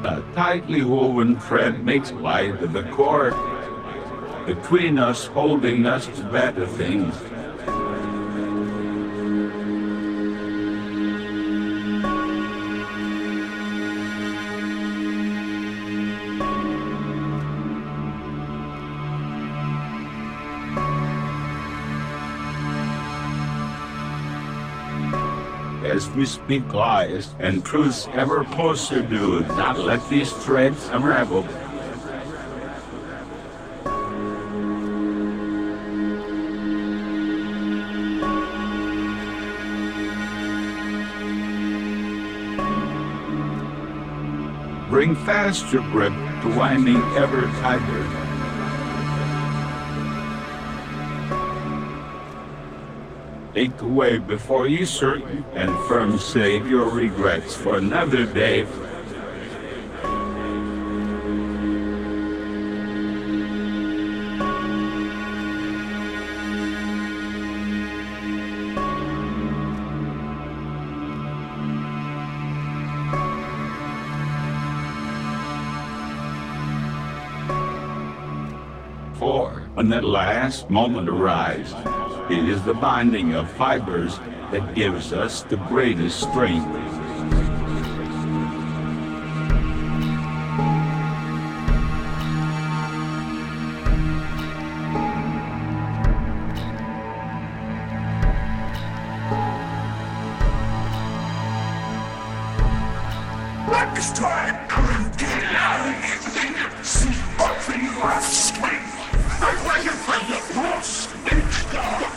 A tightly woven thread makes light of the cord between us, holding us to better things. As we speak lies and truths ever closer, do not let these threads unravel. Bring fast your grip to winding ever tighter. Take away before you certain and firm save your regrets for another day. For when that last moment arrives, it is the binding of fibers that gives us the greatest strength. Next time, come get out. See what you have strength. I'm waiting for your lost nature.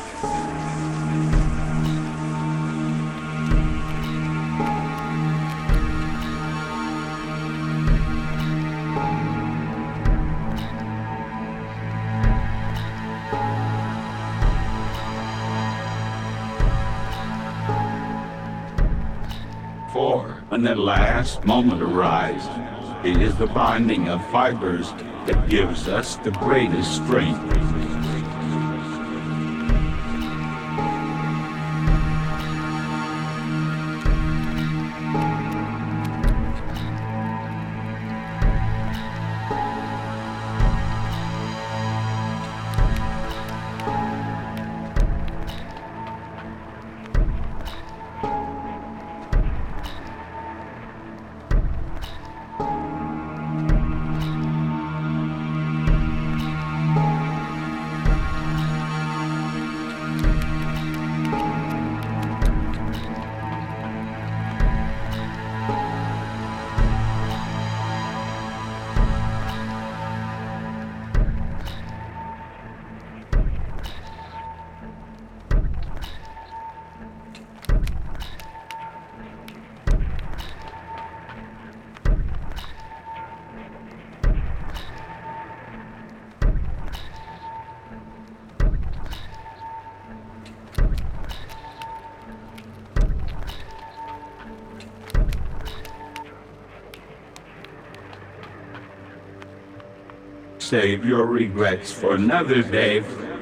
For when that last moment arrives, it is the binding of fibers that gives us the greatest strength. Save your regrets for another day.